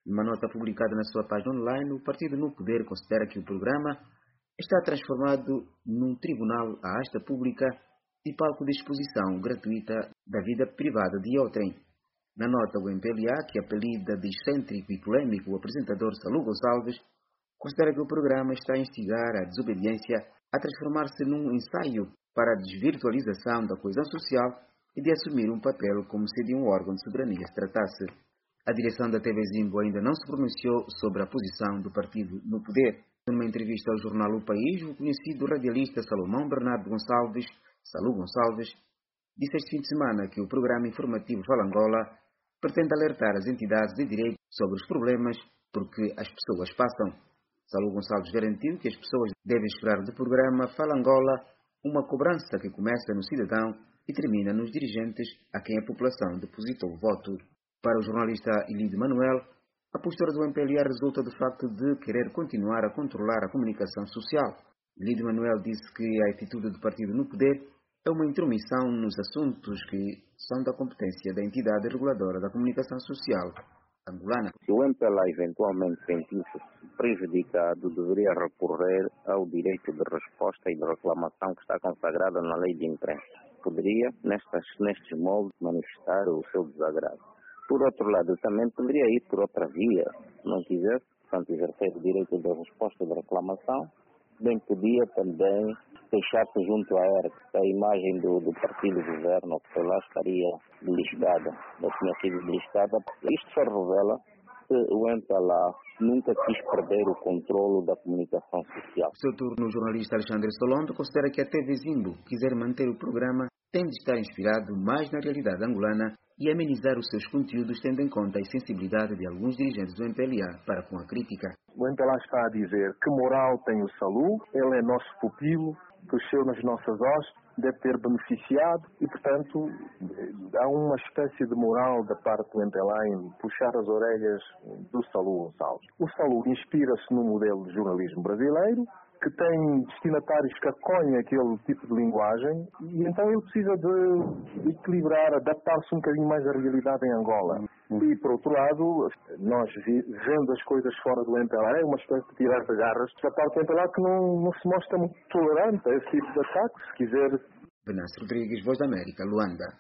Numa nota publicada na sua página online, o Partido no Poder considera que o programa está transformado num tribunal à asta pública e palco de exposição gratuita da vida privada de outrem. Na nota, o MPLA, que apelida de excêntrico e polêmico o apresentador Salú Gonçalves, considera que o programa está a instigar a desobediência a transformar-se num ensaio para a desvirtualização da coesão social e de assumir um papel como se de um órgão de soberania se tratasse. A direção da TV Zimbo ainda não se pronunciou sobre a posição do partido no poder. Numa entrevista ao jornal O País, o conhecido radialista Salomão Bernardo Gonçalves, Salú Gonçalves, disse este fim de semana que o programa informativo Fala Angola pretende alertar as entidades de direito sobre os problemas porque as pessoas passam. Salú Gonçalves garantiu que as pessoas devem esperar do programa Fala Angola uma cobrança que começa no cidadão e termina nos dirigentes a quem a população depositou o voto. Para o jornalista Ilide Manuel, a postura do MPLA resulta do facto de querer continuar a controlar a comunicação social. Ilide Manuel disse que a atitude do partido no poder é uma intromissão nos assuntos que são da competência da entidade reguladora da comunicação social angolana. Se o MPLA eventualmente sentisse prejudicado, deveria recorrer ao direito de resposta e de reclamação que está consagrado na lei de imprensa. Poderia, nestes moldes, manifestar o seu desagrado. Por outro lado, também poderia ir por outra via, se não quisesse, portanto, exercer o direito de resposta e de reclamação, bem podia também queixar-se junto à ERC, a imagem do partido governo, que lá estaria beliscada, não tinha sido beliscada. Isto só revela que o MPLA nunca quis perder o controlo da comunicação social. Ao seu turno, o jornalista Alexandre Solondo considera que a TV Zimbo quiser manter o programa tem de estar inspirado mais na realidade angolana e amenizar os seus conteúdos tendo em conta a sensibilidade de alguns dirigentes do MPLA para com a crítica. O MPLA está a dizer que moral tem o Salú, ele é nosso pupilo, cresceu nas nossas hostes, deve ter beneficiado e, portanto, há uma espécie de moral da parte do MPLA em puxar as orelhas do Salú Gonçalves. O Salú inspira-se no modelo de jornalismo brasileiro, que tem destinatários que acolhem aquele tipo de linguagem e então ele precisa de equilibrar, adaptar-se um bocadinho mais à realidade em Angola. E, por outro lado, nós vendo as coisas fora do MPLA, é uma espécie de tirar de garras da parte do MPLA que não se mostra muito tolerante a esse tipo de ataques, se quiser. Venâncio Rodrigues, Voz da América, Luanda.